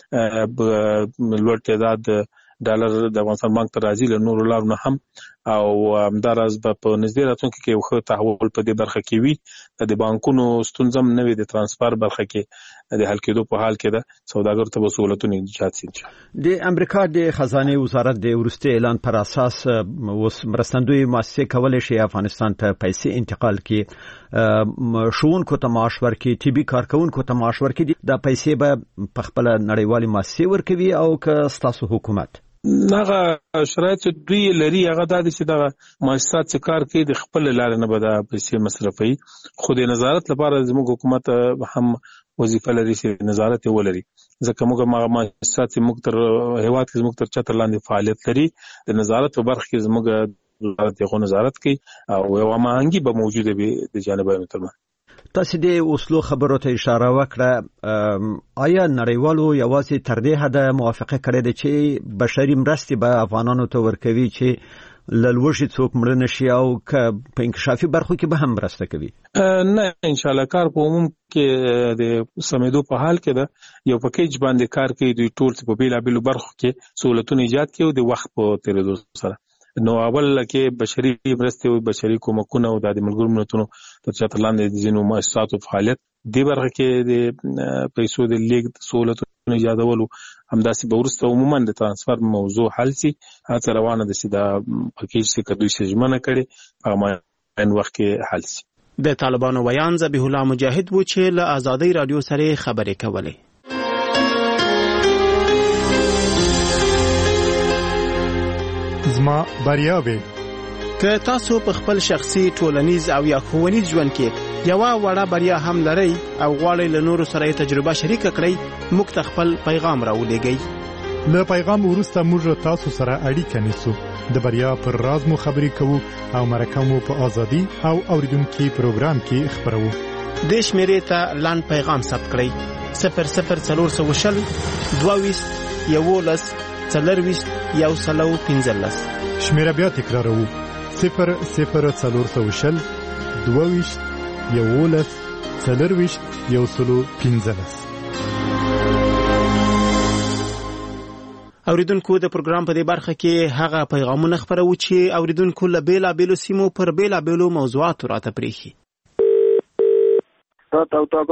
هفته لوړ تعداد ډالر د افغانستان بانک ته راځي له نورو لارو نه هم، او همداراز به په نږدې راتلونکي کې یو ښه تحول په دې برخه کې وي. د بانکونو ستونزه هم نه وي، د ترانسفر برخه کې د حل کېدو په حال کې ده، سوداګرو ته به سهولتونه ایجاد شي. د امریکا د خزانې وزارت د وروستي اعلان پر اساس اوس مرستندوی مؤسسې کولی شي افغانستان ته پیسې انتقال کړي، ښوونکو ته معاش ورکړي، طبي کارکوونکو ته معاش ورکړي. دا پیسې به په خپله نړیوالې مؤسسې ورکوي، او که ستاسو حکومت هغه شرایط چې دوی لري هغه دا دي چې دغه مؤسسات چې کار کوي د خپل لارې نه به دا پیسې مصرفوي، خو د نظارت لپاره زموږ حکومت هم وظیفه لري چې نظارت یې ولري، ځکه موږ هغه مؤسسات چې موږ تر هېواد کې زموږ تر چتر لاندې فعالیت لري، د نظارت په برخه کې زموږ وزارت یې نظارت کوي، او یوه هماهنګي به موجوده وي د جانبینو ترمنځ. تاسو د اوسلو خبرو ته اشاره وکړه، آیا نړیوالو یوازې تر دې حده موافقه کړې ده چې بشري مرستې به افغانانو ته ورکوي چې له لوږې څوک مړه نشي، او که په انکشافي برخو کې به هم مرسته کوي؟ نه، انشاءالله کار په عموم کې د سمېدو په حال کې ده، یو پکیج باندې کار کوي، دوی ټول په بیلابیلو برخو کې سهولتونه ایجاد کوي د وخت په تېرېدو سره. نو اول کې بشري مرستې او بشري کومکونه او د ملګرو ملتونو تر چتر لاندې د ځینو مؤسساتو فعالیت دې برخه کې د پیسو د لیږد سهولتونه ایجادولو، همداسې به وروسته عموما د ترانسفر موضوع حل شي. هڅه روانه ده چې دا پکیج چې که دوی ژمنه کړې په معین وخت کې حل شي. د طالبانو ویان ذبیح الله مجاهد و چې له آزادۍ رادیو سره خبرې کولې. زما بریاوې که تاسو په خپل شخصي ټولنیز او یا ښوونیز ژوند کې یو وړه بریا هم لرئ او غواړئ له نورو سره تجربه شریک کړئ موږ ته خپل پیغام راولېږئ. له پیغام وروسته موږ تاسو سره اړیکه نیسو. د بریا پر راز مو خبرې کوو او مرکه مو په ازادي او اوریدونکو پروګرام کې خبرو. د شمیرې ته لاند پیغام ثبت کړئ 00420 22 11 40 115. شمیره بیا تکراروو 00420 22 11 40 115. اوریدونکو د پروګرام په دې برخه کې هغه پیغامونه خبرو چې اوریدونکو له بیلابېلو سیمو پر بیلابېلو موضوعاتو راته پریخي.